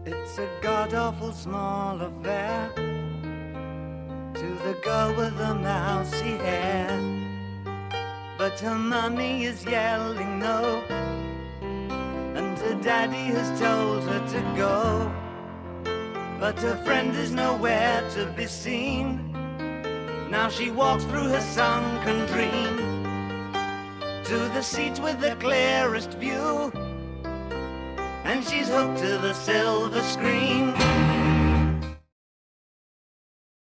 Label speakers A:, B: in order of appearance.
A: It's a god-awful small affair to the girl with the mousy hair, but her mummy is yelling no, and her daddy has told her to go, but her friend is nowhere to be seen. Now she walks through her sunken dream to the seat with the clearest view, and she's hooked to the silver screen.